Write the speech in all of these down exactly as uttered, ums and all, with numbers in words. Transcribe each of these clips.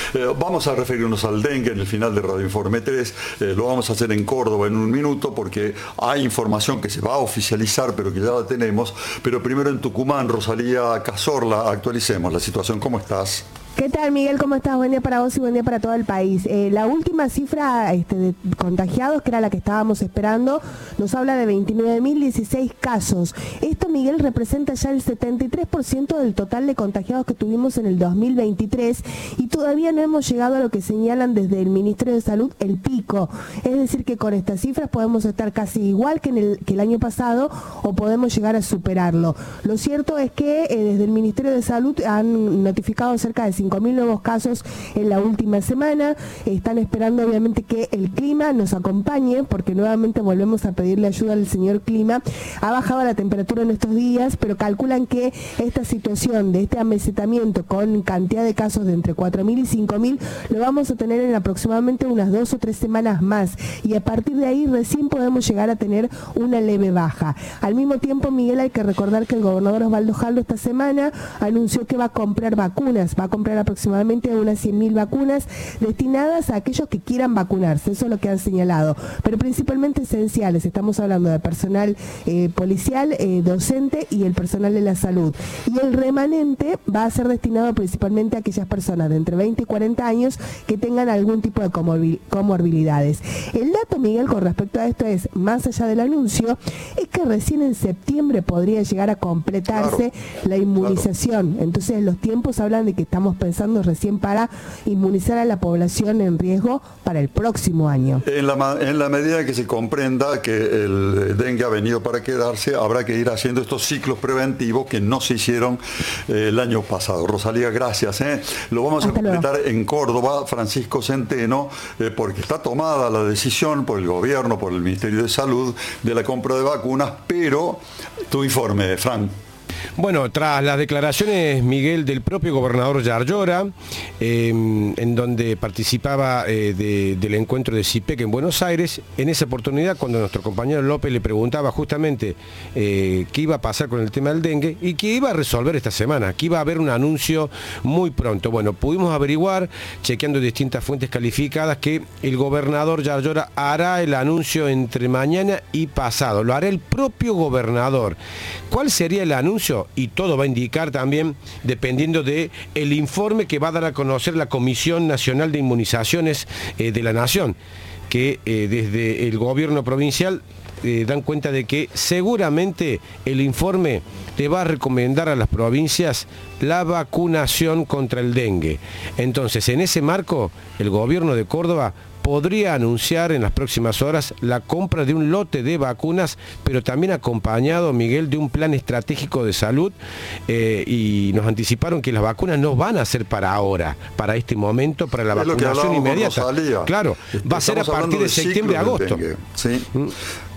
Eh, vamos a referirnos al dengue en el final de Radio Informe tres. Eh, lo vamos a hacer en Córdoba en un minuto porque hay información que se va a oficializar, pero que ya la tenemos. Pero primero en Tucumán, Rosalía Cazorla, actualicemos la situación. ¿Cómo estás? ¿Qué tal, Miguel? ¿Cómo estás? Buen día para vos y buen día para todo el país. Eh, la última cifra este, de contagiados, que era la que estábamos esperando, nos habla de veintinueve mil dieciséis casos. Esto, Miguel, representa ya el setenta y tres por ciento del total de contagiados que tuvimos en el dos mil veintitrés y todavía no hemos llegado a lo que señalan desde el Ministerio de Salud, el pico. Es decir, que con estas cifras podemos estar casi igual que, en el, que el año pasado o podemos llegar a superarlo. Lo cierto es que eh, desde el Ministerio de Salud han notificado cerca de cinco mil nuevos casos en la última semana. Están esperando obviamente que el clima nos acompañe, porque nuevamente volvemos a pedirle ayuda al señor clima. Ha bajado la temperatura en estos días, pero calculan que esta situación de este amesetamiento con cantidad de casos de entre cuatro mil y cinco mil lo vamos a tener en aproximadamente unas dos o tres semanas más, y a partir de ahí recién podemos llegar a tener una leve baja. Al mismo tiempo, Miguel, hay que recordar que el gobernador Osvaldo Jaldo esta semana anunció que va a comprar vacunas, va a comprar aproximadamente unas cien mil vacunas destinadas a aquellos que quieran vacunarse, eso es lo que han señalado, pero principalmente esenciales. Estamos hablando de personal eh, policial, eh, docente y el personal de la salud. Y el remanente va a ser destinado principalmente a aquellas personas de entre veinte y cuarenta años que tengan algún tipo de comorbil comorbilidades. El dato, Miguel, con respecto a esto es, más allá del anuncio, es que recién en septiembre podría llegar a completarse claro, la inmunización. Claro. Entonces los tiempos hablan de que estamos pensando recién para inmunizar a la población en riesgo para el próximo año. En la, en la medida que se comprenda que el dengue ha venido para quedarse, habrá que ir haciendo estos ciclos preventivos que no se hicieron eh, el año pasado. Rosalía, gracias. ¿eh? Lo vamos Hasta a completar luego. En Córdoba, Francisco Centeno, eh, porque está tomada la decisión por el gobierno, por el Ministerio de Salud, de la compra de vacunas, pero tu informe, Fran. Bueno, tras las declaraciones, Miguel, del propio gobernador Yarlora, eh, en donde participaba eh, de, del encuentro de CIPEC en Buenos Aires, en esa oportunidad, cuando nuestro compañero López le preguntaba justamente eh, qué iba a pasar con el tema del dengue y qué iba a resolver esta semana, que iba a haber un anuncio muy pronto. Bueno, pudimos averiguar, chequeando distintas fuentes calificadas, que el gobernador Yarlora hará el anuncio entre mañana y pasado. Lo hará el propio gobernador. ¿Cuál sería el anuncio? Y todo va a indicar también, dependiendo del informe que va a dar a conocer la Comisión Nacional de Inmunizaciones eh, de la Nación, que eh, desde el gobierno provincial eh, dan cuenta de que seguramente el informe le va a recomendar a las provincias la vacunación contra el dengue. Entonces, en ese marco, el gobierno de Córdoba podría anunciar en las próximas horas la compra de un lote de vacunas, pero también acompañado, Miguel, de un plan estratégico de salud, eh, y nos anticiparon que las vacunas no van a ser para ahora, para este momento, para la es vacunación inmediata. Claro, va a ser a partir de septiembre a agosto. Sí. ¿Mm?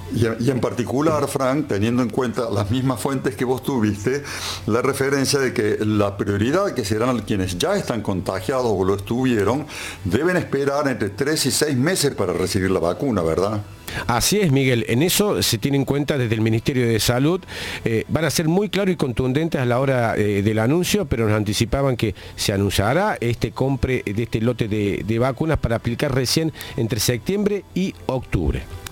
Y en particular, Frank, teniendo en cuenta las mismas fuentes que vos tuviste, la referencia de que la prioridad que serán quienes ya están contagiados o lo estuvieron, deben esperar entre tres y seis meses para recibir la vacuna, ¿verdad? Así es, Miguel, en eso se tiene en cuenta desde el Ministerio de Salud. Eh, van a ser muy claros y contundentes a la hora eh, del anuncio, pero nos anticipaban que se anunciará este compre de este lote de, de vacunas para aplicar recién entre septiembre y octubre.